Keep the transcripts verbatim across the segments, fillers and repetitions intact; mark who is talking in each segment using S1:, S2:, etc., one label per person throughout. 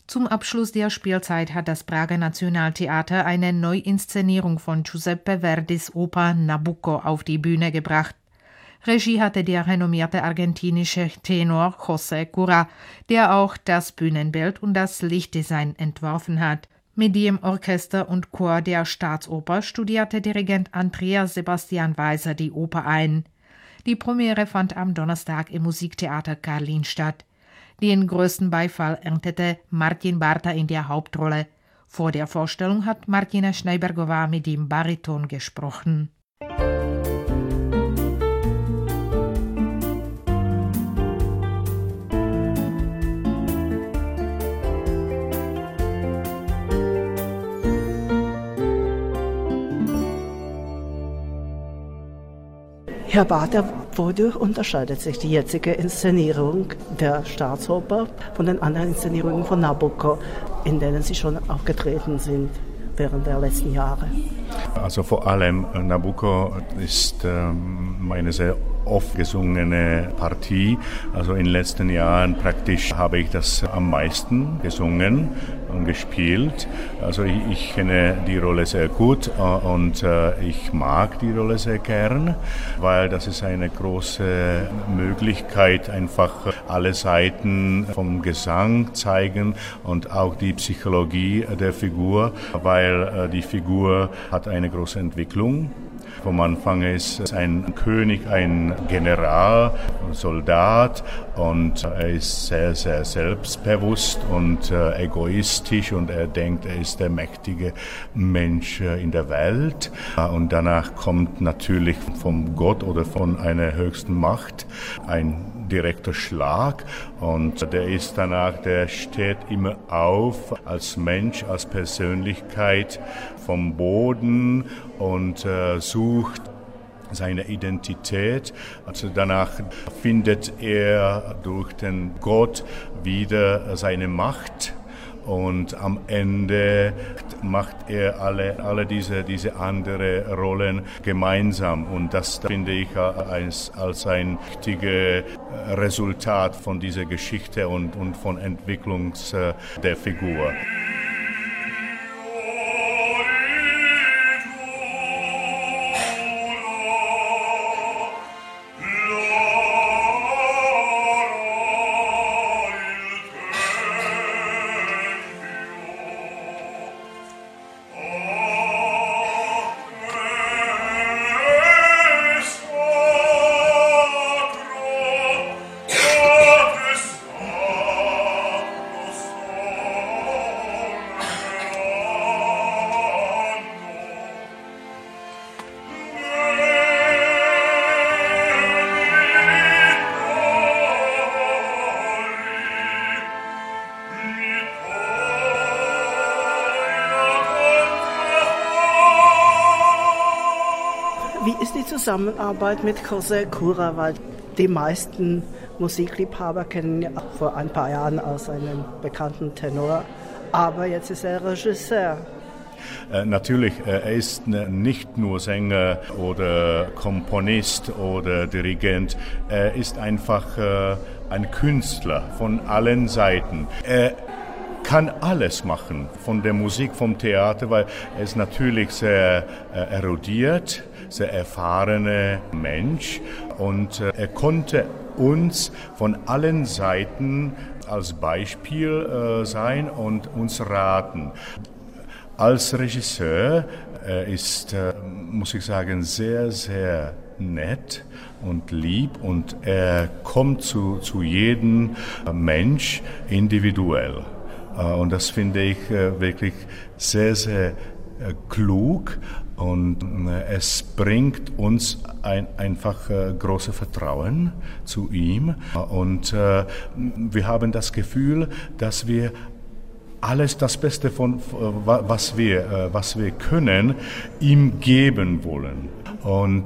S1: Zum Abschluss der Spielzeit hat das Prager Nationaltheater eine Neuinszenierung von Giuseppe Verdis Oper Nabucco auf die Bühne gebracht. Regie hatte der renommierte argentinische Tenor José Cura, der auch das Bühnenbild und das Lichtdesign entworfen hat. Mit dem Orchester und Chor der Staatsoper studierte Dirigent Andreas Sebastian Weiser die Oper ein. Die Premiere fand am Donnerstag im Musiktheater Karlin statt. Den größten Beifall erntete Martin Barta in der Hauptrolle. Vor der Vorstellung hat Martina Schneibergová mit dem Bariton gesprochen.
S2: Herr Barta, wodurch unterscheidet sich die jetzige Inszenierung der Staatsoper von den anderen Inszenierungen von Nabucco, in denen Sie schon aufgetreten sind während der letzten Jahre?
S3: Also vor allem Nabucco ist ähm, meine sehr oft gesungene Partie. Also in den letzten Jahren praktisch habe ich das am meisten gesungen und gespielt. Also ich, ich kenne die Rolle sehr gut und äh, ich mag die Rolle sehr gern, weil das ist eine große Möglichkeit, einfach alle Seiten vom Gesang zeigen und auch die Psychologie der Figur, weil äh, die Figur hat eine große Entwicklung. Vom Anfang ist es ein König, ein General, ein Soldat und er ist sehr, sehr selbstbewusst und äh, egoistisch und er denkt, er ist der mächtige Mensch in der Welt. Und danach kommt natürlich vom Gott oder von einer höchsten Macht ein direkter Schlag und der ist danach, der steht immer auf als Mensch, als Persönlichkeit vom Boden und äh, sucht seine Identität. Also danach findet er durch den Gott wieder seine Macht. Und am Ende macht er alle, alle diese, diese andere Rollen gemeinsam. Und das finde ich als, als ein wichtiges Resultat von dieser Geschichte und, und von Entwicklung der Figur.
S2: Wie ist die Zusammenarbeit mit José Cura? Weil die meisten Musikliebhaber kennen ihn vor ein paar Jahren als einen bekannten Tenor, aber jetzt ist er Regisseur.
S3: Äh, natürlich, äh, er ist ne, nicht nur Sänger oder Komponist oder Dirigent, er ist einfach äh, ein Künstler von allen Seiten. Er kann alles machen, von der Musik, vom Theater, weil er ist natürlich sehr äh, erodiert, sehr erfahrener Mensch und äh, er konnte uns von allen Seiten als Beispiel äh, sein und uns raten. Als Regisseur äh, ist, äh, muss ich sagen, sehr, sehr nett und lieb und er kommt zu, zu jedem Mensch individuell. Äh, und das finde ich äh, wirklich sehr, sehr äh, klug und äh, es bringt uns ein, einfach äh, großes Vertrauen zu ihm und äh, wir haben das Gefühl, dass wir alles das Beste von was wir was wir können ihm geben wollen und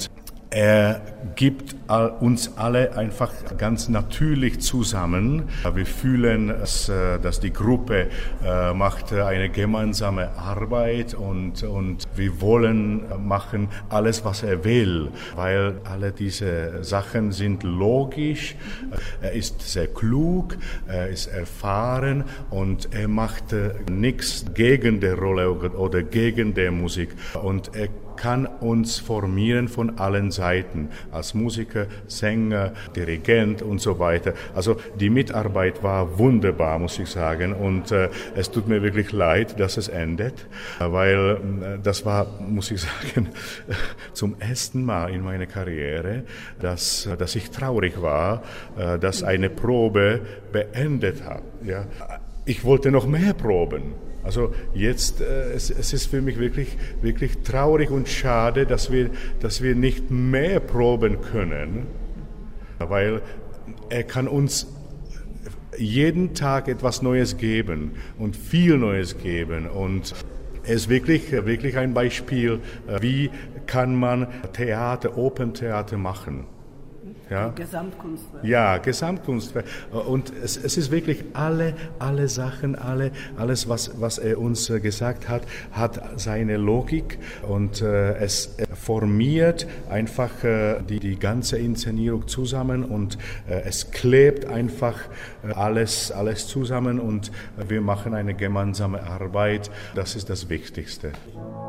S3: Er gibt uns alle einfach ganz natürlich zusammen. Wir fühlen, dass, dass die Gruppe macht eine gemeinsame Arbeit und, und wir wollen machen alles, was er will, weil alle diese Sachen sind logisch. Er ist sehr klug, er ist erfahren und er macht nichts gegen die Rolle oder gegen die Musik und er kann uns formieren von allen Seiten, als Musiker, Sänger, Dirigent und so weiter. Also die Mitarbeit war wunderbar, muss ich sagen, und äh, es tut mir wirklich leid, dass es endet, weil äh, das war, muss ich sagen, zum ersten Mal in meiner Karriere, dass, dass ich traurig war, äh, dass eine Probe beendet hat. Ja. Ich wollte noch mehr proben. Also jetzt, äh, es, es ist für mich wirklich, wirklich traurig und schade, dass wir, dass wir nicht mehr proben können, weil er kann uns jeden Tag etwas Neues geben und viel Neues geben und er ist wirklich, wirklich ein Beispiel, wie kann man Theater, Operntheater machen. Ja.
S2: Gesamtkunstwerk.
S3: Ja, Gesamtkunstwerk. Und es, es ist wirklich alle, alle Sachen, alle, alles, was, was er uns gesagt hat, hat seine Logik und äh, es formiert einfach äh, die, die ganze Inszenierung zusammen und äh, es klebt einfach äh, alles, alles zusammen und wir machen eine gemeinsame Arbeit. Das ist das Wichtigste.